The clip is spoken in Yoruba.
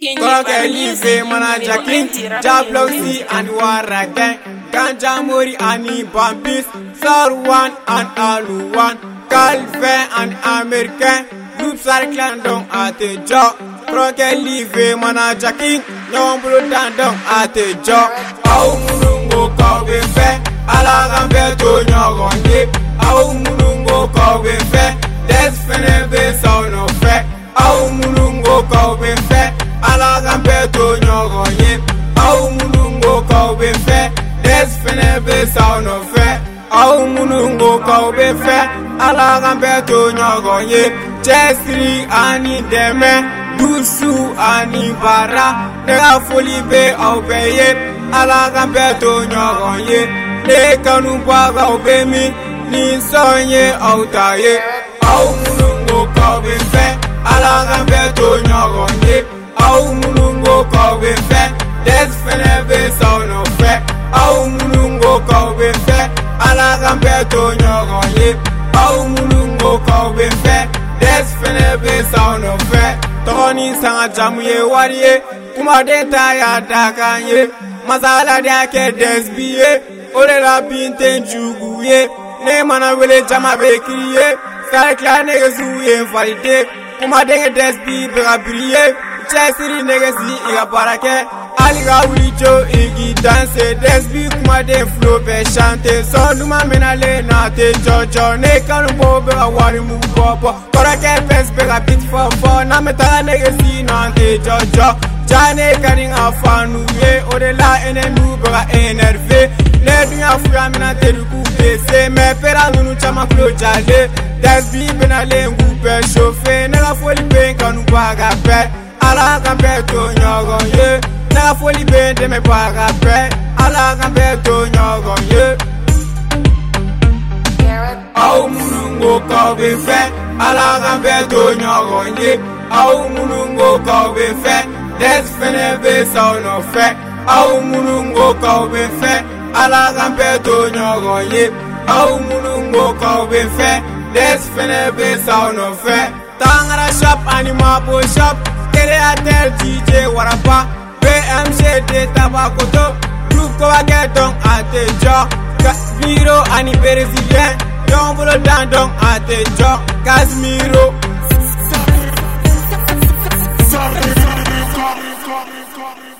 Koroke live manager king, Jablonsi and Wara gang, Ganja Mori and Bampis, Sarwan and Aluwan, Calvin and American, groups are clan down at the job. Koroke live manager king, Yombro down at the job. Au Munungo Kawe Fe, Alagambe to Nyogonye, Au Munungo Kawe Fe, Desfenebe Sound of Fe, Au Munungo Kawe Fe. Alagambe to Nyogonye, Au Munungo Kaube Fe, Desfenebe Sound of Fe, Au Munungo Kaube Fe, Alagambe to Nyogonye, Chesri Ani Deme, Dusu Ani Bara, Nega Folibe Aubeye, Alagambe to Nyogonye, Ne Kanumbaga Obemi, Ni Sonye Autaye, Au Munungo Kaube Fe, Alagambe to Nyogonye, Au Munungo Kawe Fe, Desfenebe Sound of Fe, Au Munungo Kawe Fe, Alagambe to Nyogonye, Au Munungo Kawe Fe, Desfenebe Sound of Fe, Tony Sanga Jamuye Wariye, Kumadeta ya Dakanye, Masala Dake Desbiye, Orela Binte Njuguye, Nemana Wele Jama Bekriye, Sarkla Negezuye Valide, Kumadenge Desbi Brabriye, Chesiri negesi iga barake Aliga wicho igi danse Desbi kuma de flow pe chante Sonduma menale na te jojo Ne kanu bobe ga wari mu popo Korake pes bega bit fofo Na metala negesi na te jojo Jane kani nga fanu ye Ode la enenu bega enerve Ne dunya fuya mina te luku pese Me pera nunu chama klo jale Desbi benale ngu pe chofe Nega foli pe kanu baga pe Alagambe to Nyogonye, na foli bende me baga pe. Alagambe to Nyogonye. Au Munungo Kawe Fe, Alagambe to Nyogonye. Au Munungo Kawe Fe, Desfenebe Sound of Fe. Au Munungo Kawe Fe, Alagambe to Nyogonye. Au Munungo Kawe Fe, Desfenebe Sound of Fe. Tangara shop animapo shop. Créateur DJ Warapa, BMG de Tabakoto, groupe Kowaketon à tes gens, Viro Ani Brésilien, Yombolo Dandon à tes gens, Casimiro.